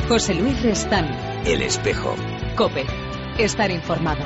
José Luis Restán. El Espejo. COPE. Estar informado.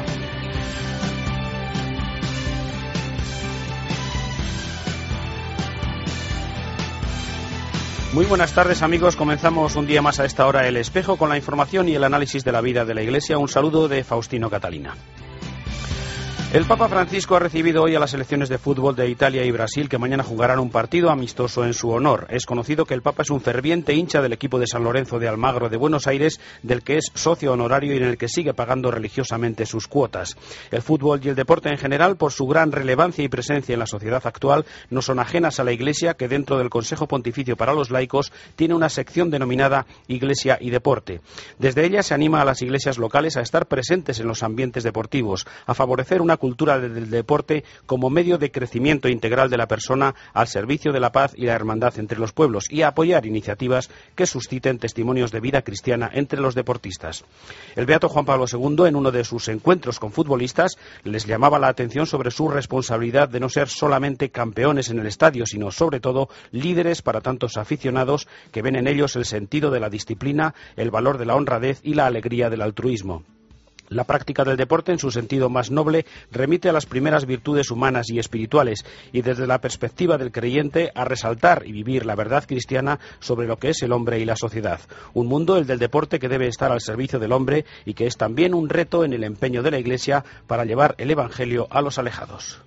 Muy buenas tardes, amigos. Comenzamos un día más a esta hora El Espejo con la información y el análisis de la vida de la Iglesia. Un saludo de Faustino Catalina. El Papa Francisco ha recibido hoy a las selecciones de fútbol de Italia y Brasil, que mañana jugarán un partido amistoso en su honor. Es conocido que el Papa es un ferviente hincha del equipo de San Lorenzo de Almagro de Buenos Aires, del que es socio honorario y en el que sigue pagando religiosamente sus cuotas. El fútbol y el deporte en general, por su gran relevancia y presencia en la sociedad actual, no son ajenas a la Iglesia, que dentro del Consejo Pontificio para los Laicos tiene una sección denominada Iglesia y Deporte. Desde ella se anima a las iglesias locales a estar presentes en los ambientes deportivos, a favorecer una cultura del deporte como medio de crecimiento integral de la persona al servicio de la paz y la hermandad entre los pueblos y a apoyar iniciativas que susciten testimonios de vida cristiana entre los deportistas. El beato Juan Pablo II, en uno de sus encuentros con futbolistas, les llamaba la atención sobre su responsabilidad de no ser solamente campeones en el estadio, sino sobre todo líderes para tantos aficionados que ven en ellos el sentido de la disciplina, el valor de la honradez y la alegría del altruismo. La práctica del deporte, en su sentido más noble, remite a las primeras virtudes humanas y espirituales y desde la perspectiva del creyente a resaltar y vivir la verdad cristiana sobre lo que es el hombre y la sociedad. Un mundo, el del deporte, que debe estar al servicio del hombre y que es también un reto en el empeño de la Iglesia para llevar el Evangelio a los alejados.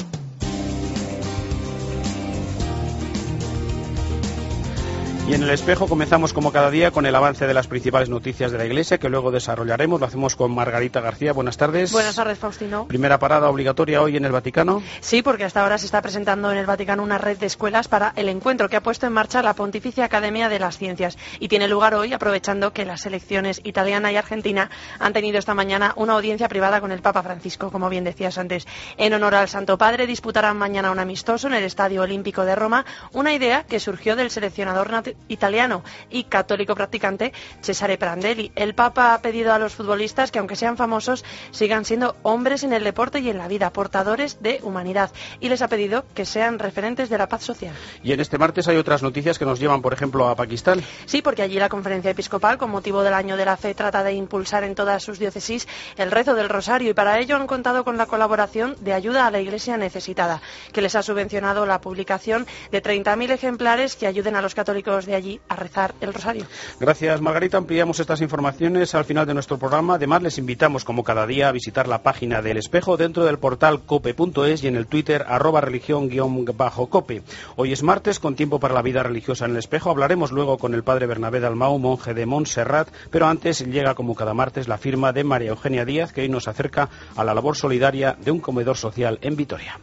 Y en El Espejo comenzamos como cada día con el avance de las principales noticias de la Iglesia, que luego desarrollaremos. Lo hacemos con Margarita García. Buenas tardes. Buenas tardes, Faustino. Primera parada obligatoria hoy en el Vaticano. Sí, porque hasta ahora se está presentando en el Vaticano una red de escuelas para el encuentro que ha puesto en marcha la Pontificia Academia de las Ciencias. Y tiene lugar hoy, aprovechando que las selecciones italiana y argentina han tenido esta mañana una audiencia privada con el Papa Francisco, como bien decías antes. En honor al Santo Padre disputarán mañana un amistoso en el Estadio Olímpico de Roma, una idea que surgió del seleccionador italiano y católico practicante Cesare Prandelli. El Papa ha pedido a los futbolistas que, aunque sean famosos, sigan siendo hombres en el deporte y en la vida, portadores de humanidad, y les ha pedido que sean referentes de la paz social. Y en este martes hay otras noticias que nos llevan, por ejemplo, a Pakistán. Sí, porque allí la Conferencia Episcopal, con motivo del Año de la Fe, trata de impulsar en todas sus diócesis el rezo del Rosario, y para ello han contado con la colaboración de Ayuda a la Iglesia Necesitada, que les ha subvencionado la publicación de 30.000 ejemplares que ayuden a los católicos de allí a rezar el rosario. Gracias, Margarita. Ampliamos estas informaciones al final de nuestro programa. Además, les invitamos, como cada día, a visitar la página del Espejo dentro del portal cope.es y en el Twitter @religión_cope. Hoy es martes, con tiempo para la vida religiosa en el Espejo. Hablaremos luego con el padre Bernabé Dalmau, monje de Montserrat, pero antes llega, como cada martes, la firma de María Eugenia Díaz, que hoy nos acerca a la labor solidaria de un comedor social en Vitoria.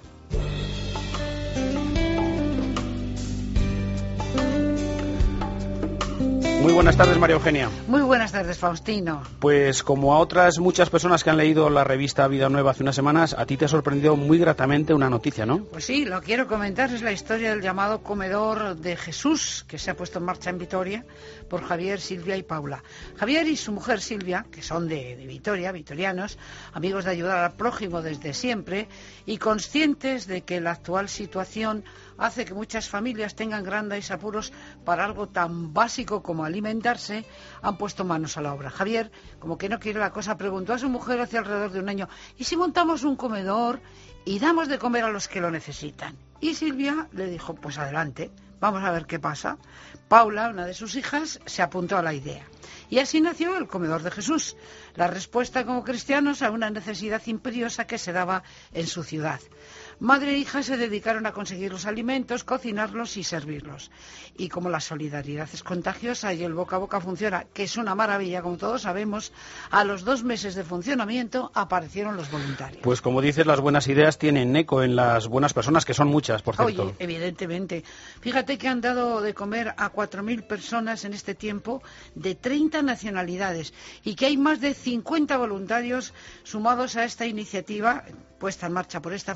Muy buenas tardes, María Eugenia. Muy buenas tardes, Faustino. Pues como a otras muchas personas que han leído la revista Vida Nueva hace unas semanas, a ti te ha sorprendido muy gratamente una noticia, ¿no? Pues sí, lo quiero comentar. Es la historia del llamado Comedor de Jesús, que se ha puesto en marcha en Vitoria por Javier, Silvia y Paula. Javier y su mujer Silvia, que son de Vitoria, vitorianos, amigos de ayudar al prójimo desde siempre y conscientes de que la actual situación hace que muchas familias tengan grandes apuros para algo tan básico como alimentarse, han puesto manos a la obra. Javier, como que no quiere la cosa, preguntó a su mujer hace alrededor de un año: ¿y si montamos un comedor y damos de comer a los que lo necesitan? Y Silvia le dijo: pues adelante, vamos a ver qué pasa. Paula, una de sus hijas, se apuntó a la idea. Y así nació el Comedor de Jesús, la respuesta como cristianos a una necesidad imperiosa que se daba en su ciudad. Madre e hija se dedicaron a conseguir los alimentos, cocinarlos y servirlos. Y como la solidaridad es contagiosa y el boca a boca funciona, que es una maravilla, como todos sabemos, a los 2 meses de funcionamiento aparecieron los voluntarios. Pues como dices, las buenas ideas tienen eco en las buenas personas, que son muchas, por cierto. Oye, evidentemente. Fíjate que han dado de comer a 4.000 personas en este tiempo de 30 nacionalidades y que hay más de 50 voluntarios sumados a esta iniciativa puesta en marcha por esta familia,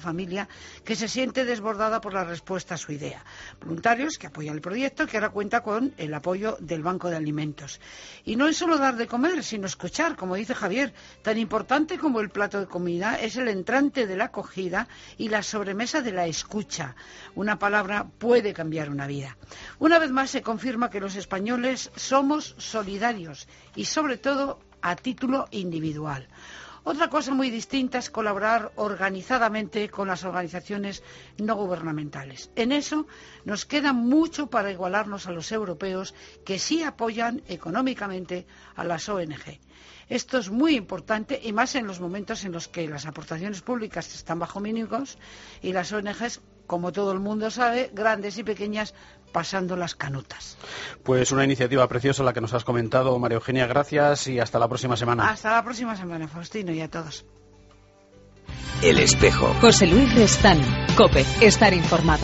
que se siente desbordada por la respuesta a su idea. Voluntarios que apoyan el proyecto, que ahora cuenta con el apoyo del Banco de Alimentos. Y no es solo dar de comer, sino escuchar, como dice Javier, tan importante como el plato de comida es el entrante de la acogida y la sobremesa de la escucha. Una palabra puede cambiar una vida. Una vez más se confirma que los españoles somos solidarios y sobre todo a título individual. Otra cosa muy distinta es colaborar organizadamente con las organizaciones no gubernamentales. En eso nos queda mucho para igualarnos a los europeos que sí apoyan económicamente a las ONG. Esto es muy importante y más en los momentos en los que las aportaciones públicas están bajo mínimos y las ONGs, como todo el mundo sabe, grandes y pequeñas, pasando las canutas. Pues una iniciativa preciosa la que nos has comentado, María Eugenia. Gracias y hasta la próxima semana. Hasta la próxima semana, Faustino, y a todos. El Espejo. José Luis Restán, COPE, estar informado.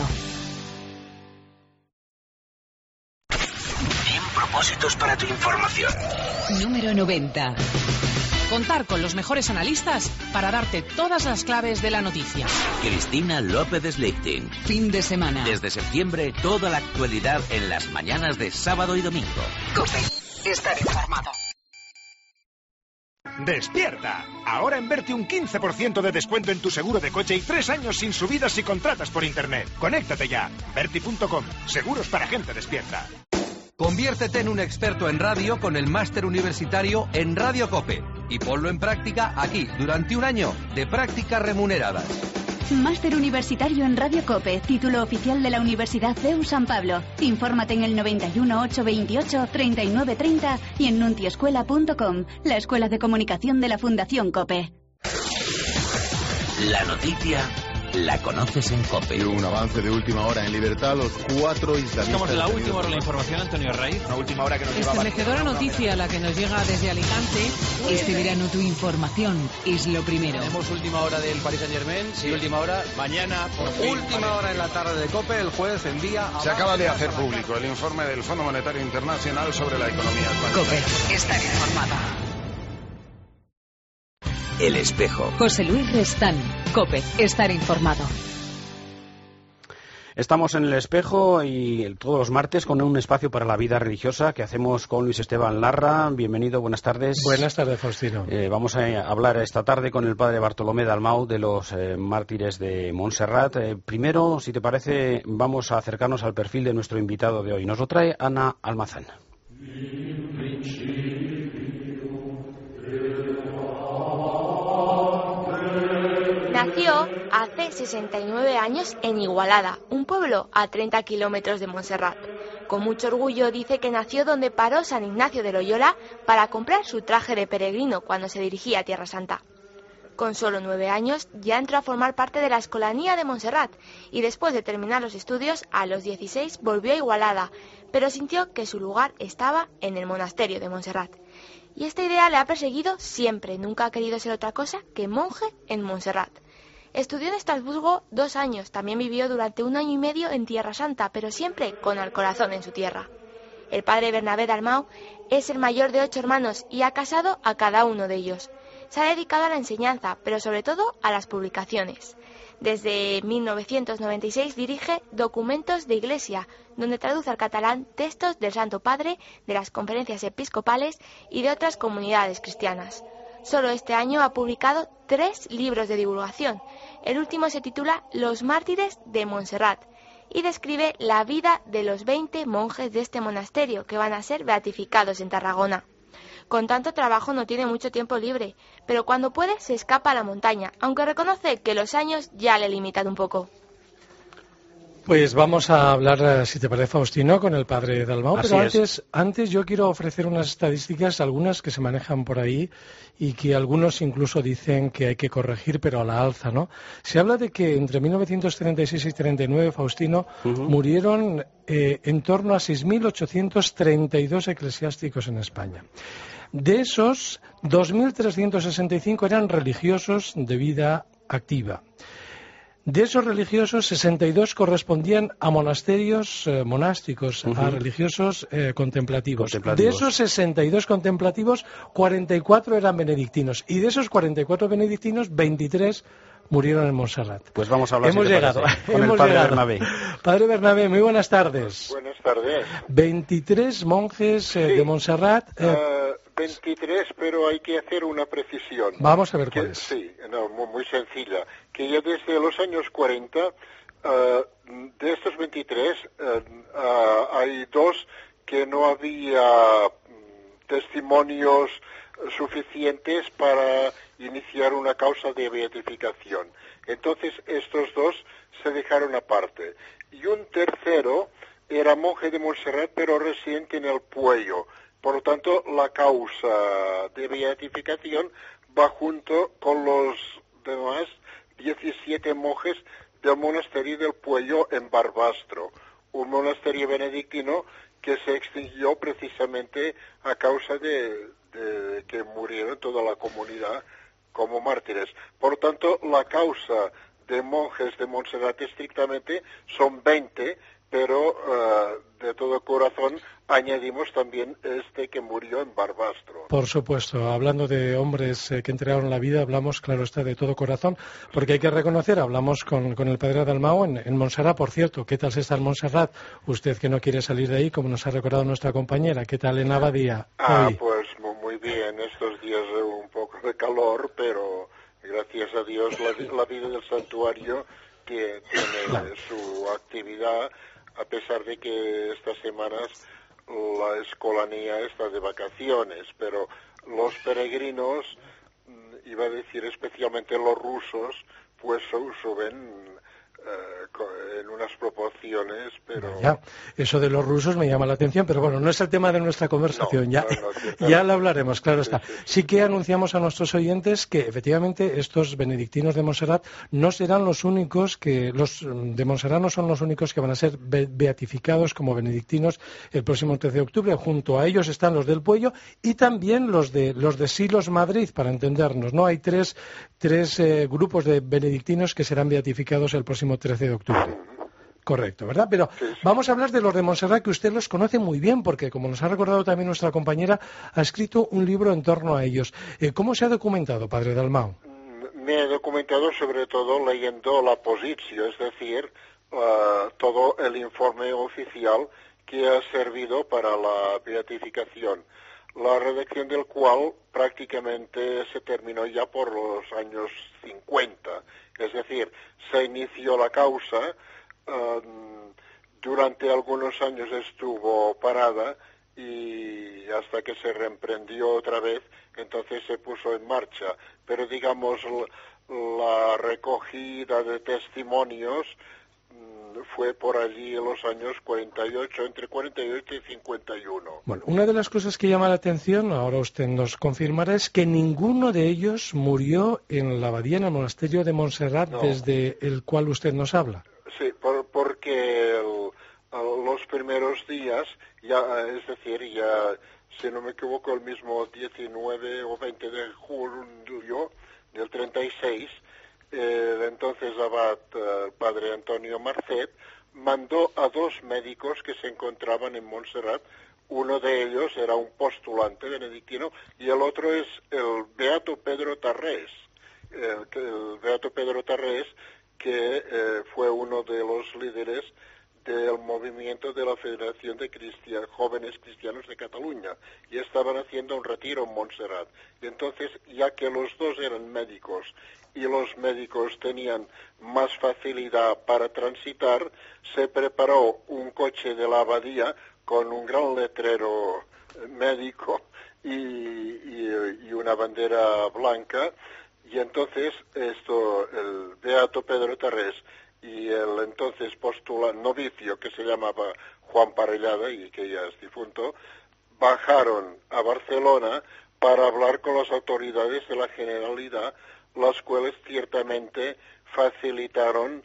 100 propósitos para tu información. Número 90. Contar con los mejores analistas para darte todas las claves de la noticia. Cristina López Slichting. Fin de semana. Desde septiembre, toda la actualidad en las mañanas de sábado y domingo. COPE, estar informado. ¡Despierta! Ahora en Berti un 15% de descuento en tu seguro de coche y 3 años sin subidas si contratas por internet. Conéctate ya. Berti.com. Seguros para gente despierta. Conviértete en un experto en radio con el máster universitario en Radio COPE y ponlo en práctica aquí durante un año de prácticas remuneradas. Máster universitario en Radio COPE, título oficial de la Universidad CEU San Pablo. Infórmate en el 91 828 3930 y en nuntiescuela.com, la escuela de comunicación de la Fundación COPE. La noticia la conoces en COPE. Y un avance de última hora en libertad, los 4 islamistas... Estamos en la última hora de la información, Antonio Rey. Una última hora que nos lleva... Estremecedora noticia la que nos llega desde Alicante. Este verano tu información es lo primero. Tenemos última hora del Paris Saint-Germain, sí, última hora mañana. Por Última hora en la tarde de COPE, el juez envía... Se acaba de hacer público el informe del Fondo Monetario Internacional sobre la economía española. COPE, estar informado. El Espejo. José Luis Restán, COPE, estar informado. Estamos en El Espejo y todos los martes con un espacio para la vida religiosa que hacemos con Luis Esteban Larra. Bienvenido, buenas tardes. Buenas tardes, Faustino. Vamos a hablar esta tarde con el padre Bartolomé Dalmau de los mártires de Montserrat. Primero, si te parece, vamos a acercarnos al perfil de nuestro invitado de hoy. Nos lo trae Ana Almazán. Nació hace 69 años en Igualada, un pueblo a 30 kilómetros de Montserrat. Con mucho orgullo dice que nació donde paró San Ignacio de Loyola para comprar su traje de peregrino cuando se dirigía a Tierra Santa. Con solo 9 años ya entró a formar parte de la Escolanía de Montserrat y después de terminar los estudios, a los 16 volvió a Igualada, pero sintió que su lugar estaba en el monasterio de Montserrat. Y esta idea le ha perseguido siempre, nunca ha querido ser otra cosa que monje en Montserrat. Estudió en Estrasburgo 2 años, también vivió durante 1 año y medio en Tierra Santa, pero siempre con el corazón en su tierra. El padre Bernabé Dalmau es el mayor de 8 hermanos y ha casado a cada uno de ellos. Se ha dedicado a la enseñanza, pero sobre todo a las publicaciones. Desde 1996 dirige Documentos de Iglesia, donde traduce al catalán textos del Santo Padre, de las conferencias episcopales y de otras comunidades cristianas. Solo este año ha publicado 3 libros de divulgación. El último se titula Los mártires de Montserrat y describe la vida de los 20 monjes de este monasterio que van a ser beatificados en Tarragona. Con tanto trabajo no tiene mucho tiempo libre, pero cuando puede se escapa a la montaña, aunque reconoce que los años ya le limitan un poco. Pues vamos a hablar, si te parece, Faustino, con el padre Dalmau, Así pero es. antes yo quiero ofrecer unas estadísticas, algunas que se manejan por ahí y que algunos incluso dicen que hay que corregir, pero a la alza, ¿no? Se habla de que entre 1936 y 39, Faustino, murieron en torno a 6.832 eclesiásticos en España. De esos, 2.365 eran religiosos de vida activa. De esos religiosos, 62 correspondían a monasterios monásticos, a religiosos contemplativos. De esos 62 contemplativos, 44 eran benedictinos. Y de esos 44 benedictinos, 23 murieron en Montserrat. Pues vamos a hablar con el padre Bernabé. Padre Bernabé, muy buenas tardes. Buenas tardes. 23 monjes de Montserrat. 23, pero hay que hacer una precisión. Vamos a ver cuál es. Sí, muy sencilla. Que ya desde los años 40, de estos 23, hay 2 que no había testimonios suficientes para iniciar una causa de beatificación. Entonces, estos 2 se dejaron aparte. Y un tercero era monje de Montserrat, pero residente en el Puello. Por lo tanto, la causa de beatificación va junto con los demás 17 monjes del monasterio del Puello en Barbastro, un monasterio benedictino que se extinguió precisamente a causa de que murieron toda la comunidad como mártires. Por tanto, la causa de monjes de Montserrat estrictamente son 20, pero de todo corazón añadimos también este que murió en Barbastro. Por supuesto, hablando de hombres que entregaron la vida, hablamos, claro está, de todo corazón, porque hay que reconocer, hablamos con el padre Dalmau en Montserrat, por cierto. ¿Qué tal se está en Montserrat? Usted que no quiere salir de ahí, como nos ha recordado nuestra compañera. ¿Qué tal en Abadía hoy? Pues muy bien, estos días un poco de calor, pero gracias a Dios la vida del santuario tiene su actividad, a pesar de que estas semanas la escolanía está de vacaciones, pero los peregrinos, iba a decir especialmente los rusos, pues suben en unas proporciones, pero... Ya, eso de los rusos me llama la atención, pero bueno, no es el tema de nuestra conversación, ya lo hablaremos, claro está. Sí que anunciamos a nuestros oyentes que efectivamente estos benedictinos de Montserrat no serán los únicos los de Montserrat no son los únicos que van a ser beatificados como benedictinos el próximo 13 de octubre. Junto a ellos están los del Puello y también los de Silos Madrid, para entendernos, ¿no? Hay tres grupos de benedictinos que serán beatificados el próximo 13 de octubre. Correcto, ¿verdad? Pero vamos a hablar de los de Montserrat, que usted los conoce muy bien, porque como nos ha recordado también nuestra compañera, ha escrito un libro en torno a ellos. ¿Cómo se ha documentado, padre Dalmau? Me he documentado sobre todo leyendo la posición, es decir, todo el informe oficial que ha servido para la beatificación, la redacción del cual prácticamente se terminó ya por los años 50. Es decir, se inició la causa, durante algunos años estuvo parada y hasta que se reemprendió otra vez, entonces se puso en marcha. Pero digamos, la recogida de testimonios fue por allí en los años 48, entre 48 y 51. Bueno, una de las cosas que llama la atención, ahora usted nos confirmará, es que ninguno de ellos murió en la abadía, en el monasterio de Montserrat, desde el cual usted nos habla. Sí, porque los primeros días, es decir, si no me equivoco, el mismo 19 o 20 de julio del 36, entonces abad padre Antonio Marcet mandó a 2 médicos que se encontraban en Montserrat. Uno de ellos era un postulante benedictino y el otro es el beato Pedro Tarrés. El beato Pedro Tarrés, que fue uno de los líderes del movimiento de la Federación de Jóvenes Cristianos de Cataluña, y estaban haciendo un retiro en Montserrat. Y entonces, ya que los 2 eran médicos y los médicos tenían más facilidad para transitar, se preparó un coche de la abadía con un gran letrero médico y una bandera blanca, y entonces el beato Pedro Tarrés y el entonces novicio, que se llamaba Juan Parellada y que ya es difunto, bajaron a Barcelona para hablar con las autoridades de la Generalidad, las cuales ciertamente facilitaron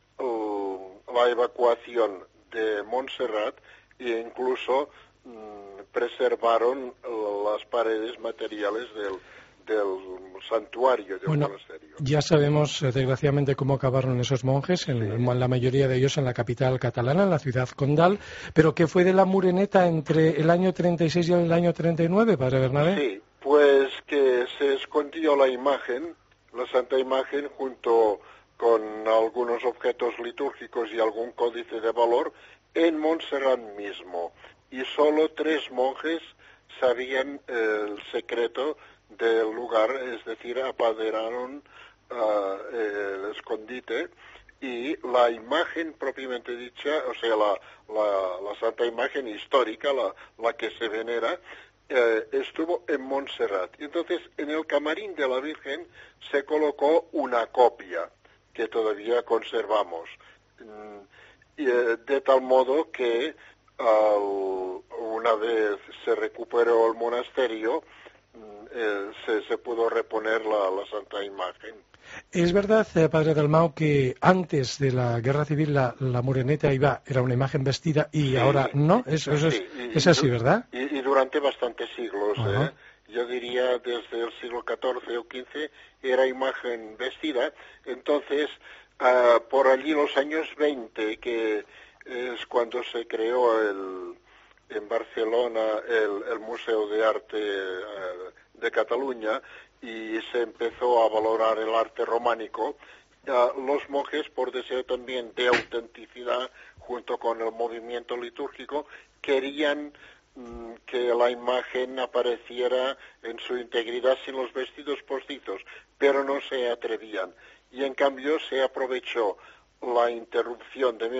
la evacuación de Montserrat e incluso preservaron las paredes materiales del santuario del monasterio. Ya sabemos, desgraciadamente, cómo acabaron esos monjes, la mayoría de ellos en la capital catalana, en la ciudad condal, pero ¿qué fue de la Moreneta entre el año 36 y el año 39, padre Bernabé? Sí, pues que se escondió la imagen la Santa Imagen junto con algunos objetos litúrgicos y algún códice de valor en Montserrat mismo. Y solo 3 monjes sabían el secreto del lugar, es decir, apaderaron el escondite, y la imagen propiamente dicha, o sea, la Santa Imagen histórica, la que se venera, estuvo en Montserrat. Y entonces, en el camarín de la Virgen se colocó una copia que todavía conservamos, de tal modo que una vez se recuperó el monasterio, se pudo reponer la Santa Imagen. Es verdad, padre Dalmau, que antes de la Guerra Civil la Moreneta era una imagen vestida y sí, ahora no. Eso es así, ¿verdad? Y durante bastantes siglos. Yo diría desde el siglo XIV o XV era imagen vestida. Entonces, por allí los años 20, que es cuando se creó en Barcelona el Museo de Arte de Cataluña, y se empezó a valorar el arte románico, los monjes, por deseo también de autenticidad, junto con el movimiento litúrgico, querían que la imagen apareciera en su integridad sin los vestidos postizos, pero no se atrevían. Y en cambio se aprovechó la interrupción de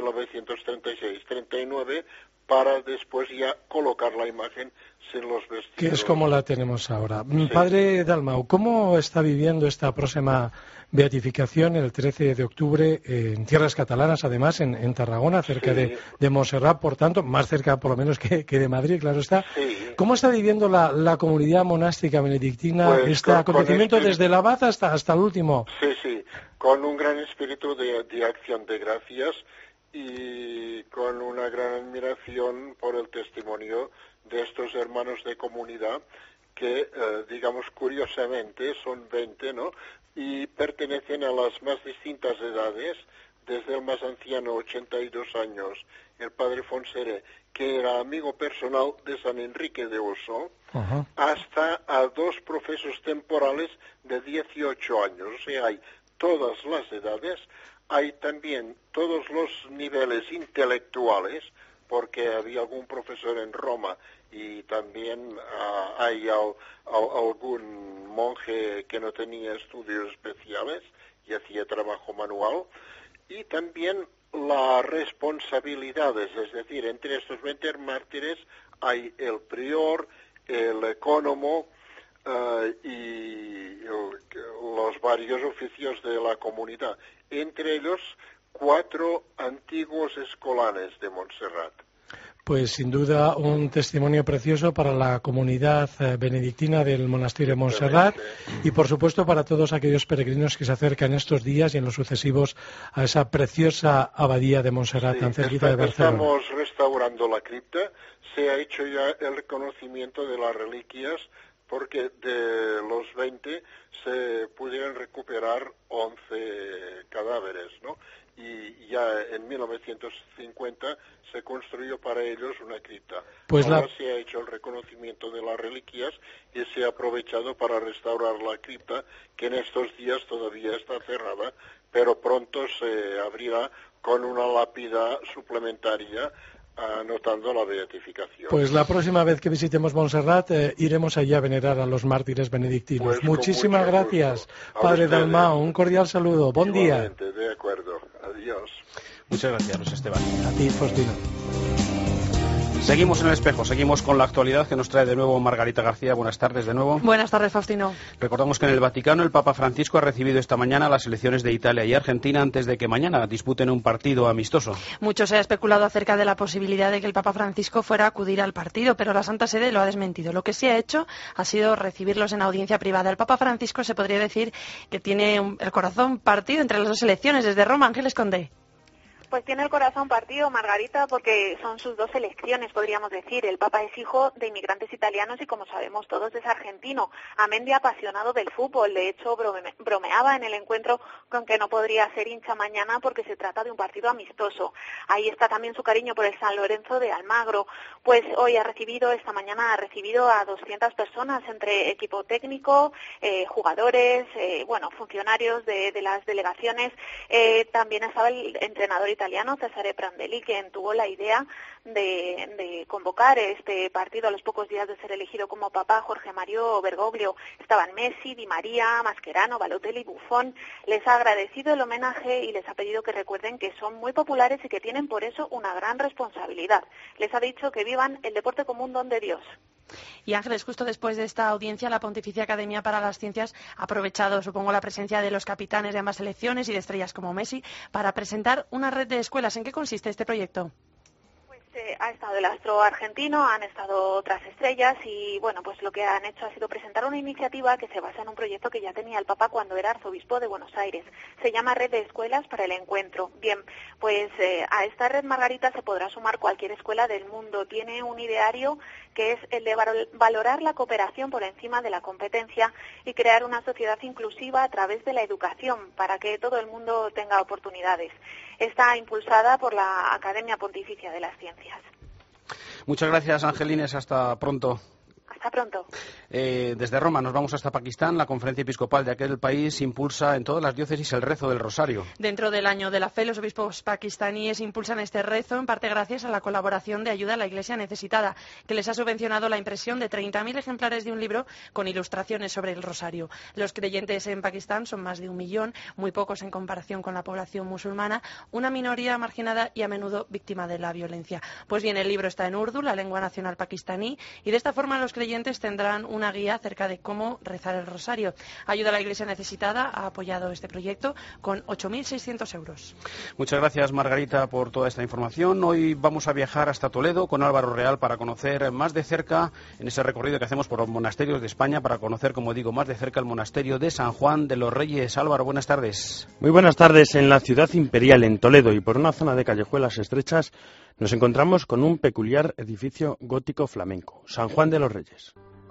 1936-39 para después ya colocar la imagen sin los vestidos. Que es como la tenemos ahora. Sí. Padre Dalmau, ¿cómo está viviendo esta próxima beatificación el 13 de octubre en tierras catalanas, además en Tarragona, cerca de Montserrat, por tanto, más cerca por lo menos que de Madrid, claro está? Sí. ¿Cómo está viviendo la comunidad monástica benedictina este acontecimiento desde el abad hasta el último? Sí, con un gran espíritu de acción de gracias y con una gran admiración por el testimonio de estos hermanos de comunidad que, digamos, curiosamente son 20, ¿no?, y pertenecen a las más distintas edades, desde el más anciano, 82 años, el padre Fonseré, que era amigo personal de San Enrique de Oso, hasta a 2 profesos temporales de 18 años. O sea, hay todas las edades. Hay también todos los niveles intelectuales, porque había algún profesor en Roma y también hay algún monje que no tenía estudios especiales y hacía trabajo manual. Y también las responsabilidades, es decir, entre estos 20 mártires hay el prior, el ecónomo, y los varios oficios de la comunidad, entre ellos 4 antiguos escolanes de Montserrat. Pues sin duda un testimonio precioso para la comunidad benedictina del monasterio de Montserrat y por supuesto para todos aquellos peregrinos que se acercan estos días y en los sucesivos a esa preciosa abadía de Montserrat tan cerquita de Barcelona. Estamos restaurando la cripta, se ha hecho ya el reconocimiento de las reliquias, porque de los 20 se pudieron recuperar 11 cadáveres, ¿no? Y ya en 1950 se construyó para ellos una cripta. Pues ahora se ha hecho el reconocimiento de las reliquias y se ha aprovechado para restaurar la cripta, que en estos días todavía está cerrada, pero pronto se abrirá con una lápida suplementaria anotando la beatificación. Pues la próxima vez que visitemos Montserrat iremos allí a venerar a los mártires benedictinos. Pues muchísimas gracias, Padre Dalmau. Un cordial saludo. Buen día. De acuerdo. Adiós. Muchas gracias, Luis Esteban. A ti, Faustino. Seguimos en el espejo, seguimos con la actualidad que nos trae de nuevo Margarita García. Buenas tardes de nuevo. Buenas tardes, Faustino. Recordamos que en el Vaticano el Papa Francisco ha recibido esta mañana las selecciones de Italia y Argentina antes de que mañana disputen un partido amistoso. Mucho se ha especulado acerca de la posibilidad de que el Papa Francisco fuera a acudir al partido, pero la Santa Sede lo ha desmentido. Lo que sí ha hecho ha sido recibirlos en audiencia privada. El Papa Francisco se podría decir que tiene el corazón partido entre las dos selecciones. Desde Roma, Ángeles Condé. Pues tiene el corazón partido, Margarita, porque son sus dos elecciones, podríamos decir. El Papa es hijo de inmigrantes italianos y, como sabemos todos, es argentino. Amendi, apasionado del fútbol. De hecho, bromeaba en el encuentro con que no podría ser hincha mañana porque se trata de un partido amistoso. Ahí está también su cariño por el San Lorenzo de Almagro. Pues esta mañana ha recibido a 200 personas, entre equipo técnico, jugadores, funcionarios de las delegaciones. También estaba el entrenador italiano Cesare Prandelli, quien tuvo la idea de convocar este partido a los pocos días de ser elegido como papa. Jorge Mario Bergoglio. Estaban Messi, Di María, Mascherano, Balotelli, Buffon. Les ha agradecido el homenaje y les ha pedido que recuerden que son muy populares y que tienen por eso una gran responsabilidad. Les ha dicho que vivan el deporte como un don de Dios. Y Ángeles, justo después de esta audiencia, la Pontificia Academia para las Ciencias ha aprovechado, supongo, la presencia de los capitanes de ambas selecciones y de estrellas como Messi para presentar una red de escuelas. ¿En qué consiste este proyecto? Ha estado el astro argentino, han estado otras estrellas y pues lo que han hecho ha sido presentar una iniciativa que se basa en un proyecto que ya tenía el Papa cuando era arzobispo de Buenos Aires. Se llama Red de Escuelas para el Encuentro. Bien, a esta red, Margarita, se podrá sumar cualquier escuela del mundo. Tiene un ideario que es el de valorar la cooperación por encima de la competencia y crear una sociedad inclusiva a través de la educación para que todo el mundo tenga oportunidades. Está impulsada por la Academia Pontificia de las Ciencias. Muchas gracias, Angelines. Hasta pronto. Hasta pronto. Desde Roma nos vamos hasta Pakistán. La Conferencia Episcopal de aquel país impulsa en todas las diócesis el rezo del Rosario. Dentro del Año de la Fe, los obispos pakistaníes impulsan este rezo, en parte gracias a la colaboración de ayuda a la Iglesia necesitada, que les ha subvencionado la impresión de 30.000 ejemplares de un libro con ilustraciones sobre el Rosario. Los creyentes en Pakistán son más de 1 millón, muy pocos en comparación con la población musulmana, una minoría marginada y a menudo víctima de la violencia. Pues bien, el libro está en urdu, la lengua nacional pakistaní, y de esta forma los creyentes tendrán una guía acerca de cómo rezar el rosario. Ayuda a la Iglesia necesitada ha apoyado este proyecto con 8.600 euros. Muchas gracias, Margarita, por toda esta información. Hoy vamos a viajar hasta Toledo con Álvaro Real para conocer más de cerca, en ese recorrido que hacemos por los monasterios de España, para conocer, como digo, más de cerca el monasterio de San Juan de los Reyes. Álvaro, buenas tardes. Muy buenas tardes. En la ciudad imperial, en Toledo, y por una zona de callejuelas estrechas, nos encontramos con un peculiar edificio gótico flamenco, San Juan de los Reyes.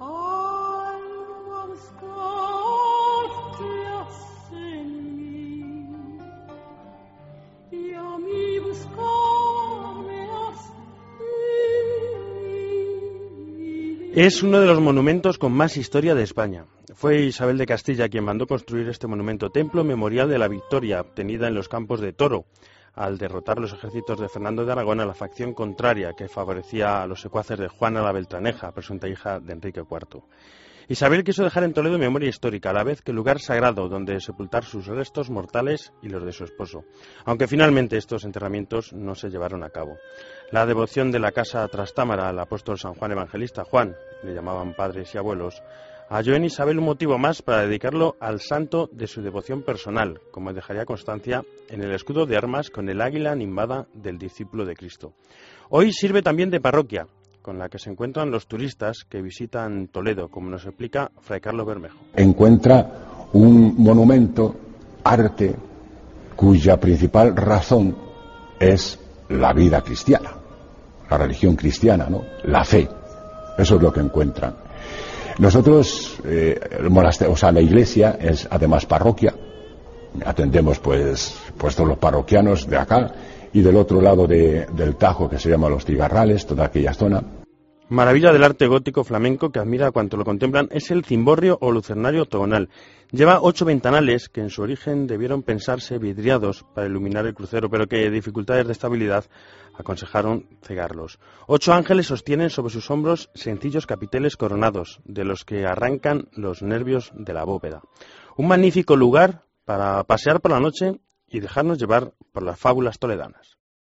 Es uno de los monumentos con más historia de España. Fue Isabel de Castilla quien mandó construir este monumento templo memorial de la victoria obtenida en los campos de Toro, al derrotar los ejércitos de Fernando de Aragón a la facción contraria que favorecía a los secuaces de Juana la Beltraneja, presunta hija de Enrique IV. Isabel quiso dejar en Toledo memoria histórica, a la vez que lugar sagrado donde sepultar sus restos mortales y los de su esposo, aunque finalmente estos enterramientos no se llevaron a cabo. La devoción de la casa Trastámara al apóstol San Juan Evangelista, Juan, le llamaban padres y abuelos, halló en Isabel un motivo más para dedicarlo al santo de su devoción personal, como dejaría constancia en el escudo de armas con el águila nimbada del discípulo de Cristo. Hoy sirve también de parroquia, con la que se encuentran los turistas que visitan Toledo, como nos explica Fray Carlos Bermejo. Encuentra un monumento, arte, cuya principal razón es la vida cristiana, la religión cristiana, ¿no? La fe. Eso es lo que encuentran. Nosotros, el monasterio, la iglesia es además parroquia. Atendemos pues todos los parroquianos de acá y del otro lado del Tajo, que se llama Los Cigarrales, toda aquella zona. Maravilla del arte gótico flamenco que admira a cuanto lo contemplan es el cimborrio o lucernario octogonal. Lleva 8 ventanales que en su origen debieron pensarse vidriados para iluminar el crucero, pero que dificultades de estabilidad aconsejaron cegarlos. 8 ángeles sostienen sobre sus hombros sencillos capiteles coronados, de los que arrancan los nervios de la bóveda. Un magnífico lugar para pasear por la noche y dejarnos llevar por las fábulas toledanas.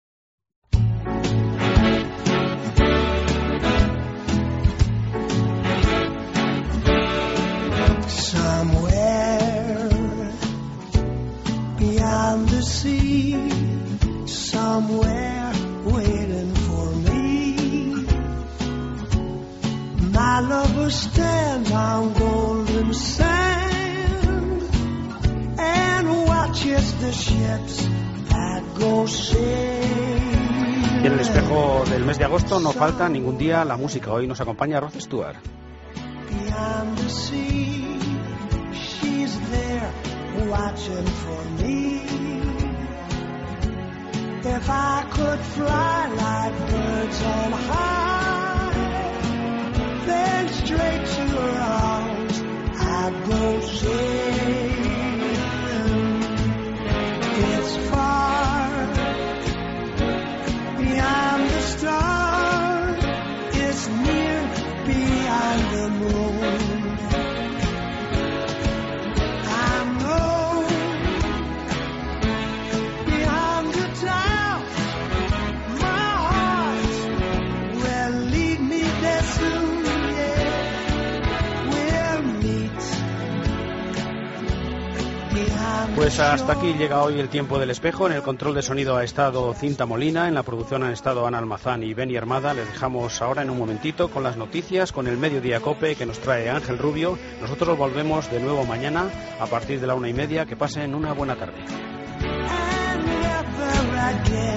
Somewhere beyond the sea, somewhere waiting for me, my lover stands on golden sand and watches the ships I'd go sailing. Y en el espejo del mes de agosto no falta ningún día la música. Hoy nos acompaña Rod Stewart. Beyond the sea, she's there watching for me. If I could fly like birds on high, then straight to her arms I'd go sailing. It's far beyond the stars, it's near beyond the moon. I know beyond the towns, my heart will lead me there soon. Yeah, we'll meet beyond. Pues hasta aquí llega hoy el tiempo del espejo. En el control de sonido ha estado Cinta Molina, en la producción han estado Ana Almazán y Beni Armada. Les dejamos ahora en un momentito con las noticias, con el Mediodía Cope que nos trae Ángel Rubio. Nosotros volvemos de nuevo mañana a partir de la 1:30. Que pasen una buena tarde. And never again.